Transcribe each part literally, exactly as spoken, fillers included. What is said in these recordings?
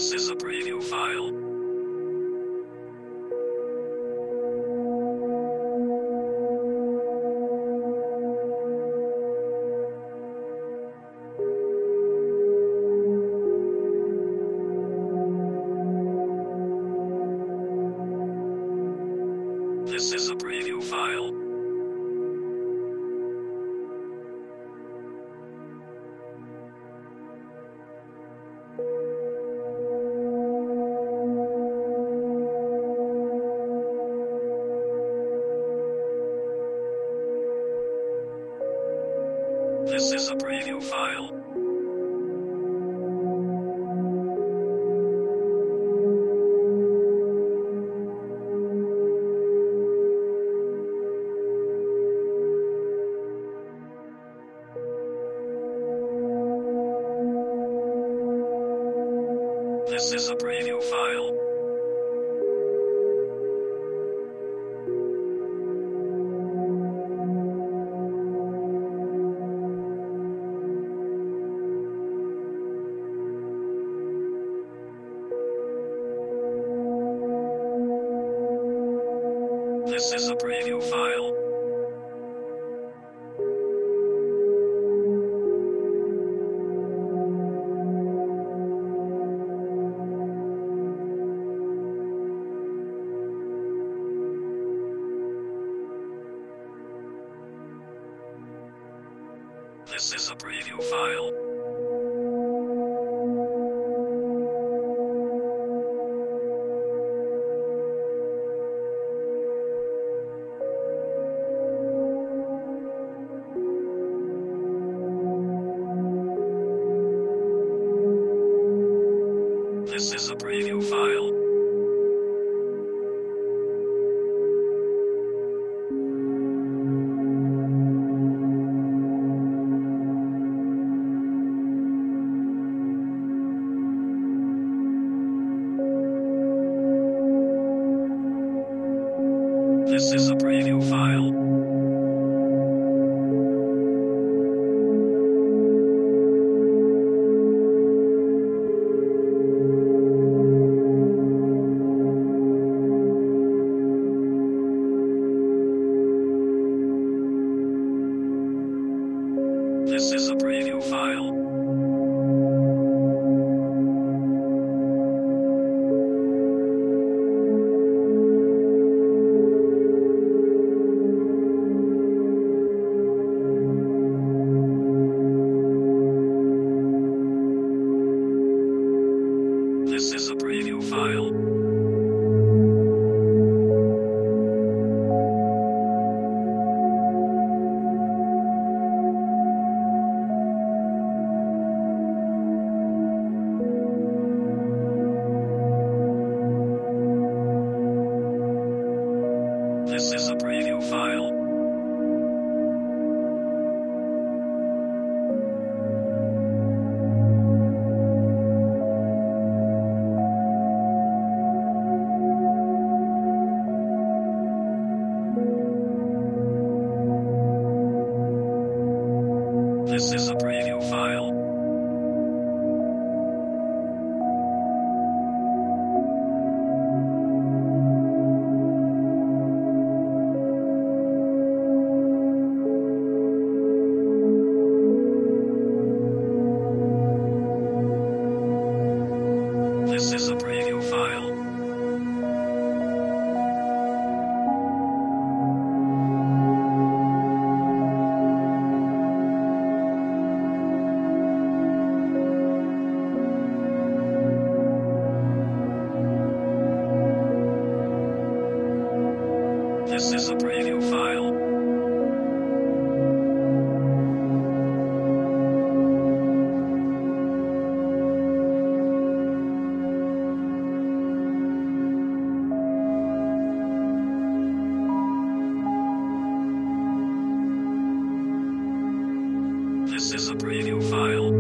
This is a preview file. This is a preview file. This is a preview file. This is a preview file. This is a preview file. This is a preview file. This is a preview file. This is a preview file. This is a preview file. This is a preview file. This is a preview file. This is a preview file. This is a preview file. This is a preview file. This is a preview file.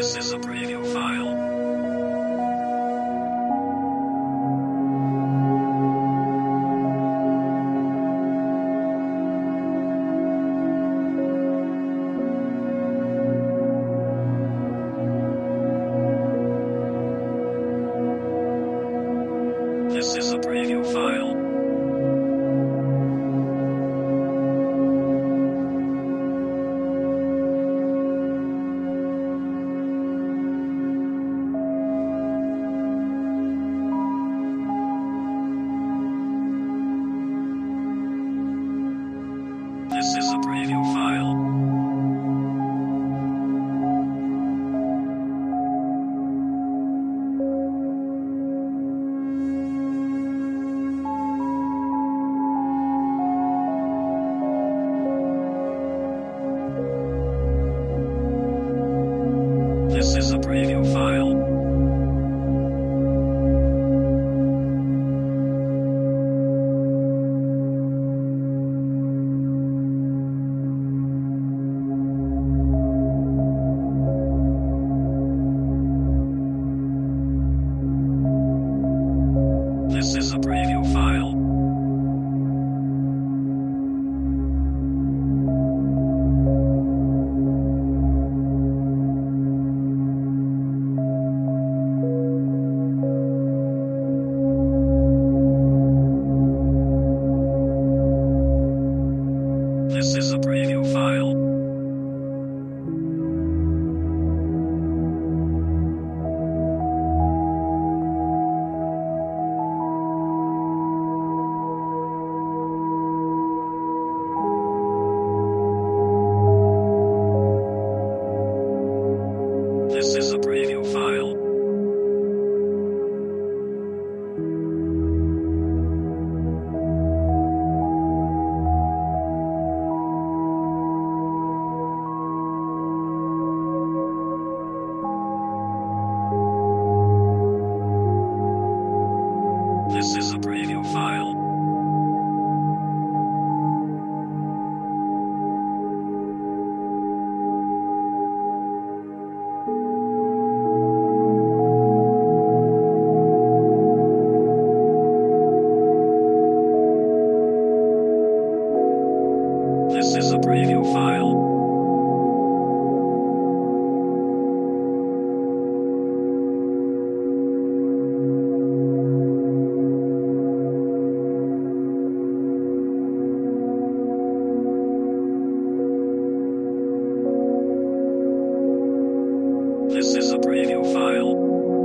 This is a preview file. This is a preview file. This is a preview file. This is a preview file. This is a preview file. This is a preview file. This is a preview file. This is a preview file. This is a preview file. This is a preview file.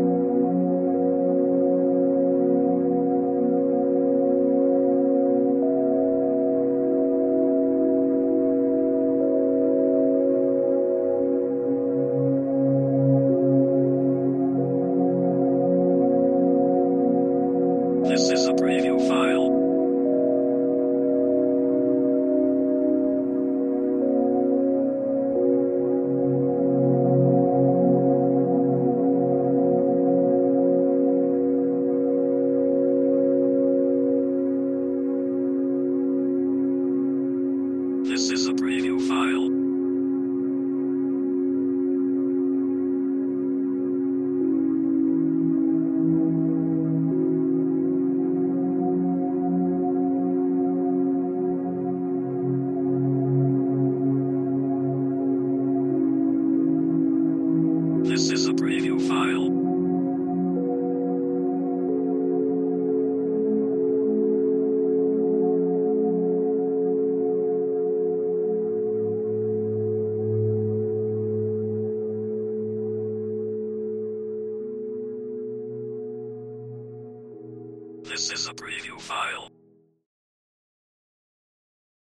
This is a preview file. This is a preview file. This is a preview file. This is a preview file.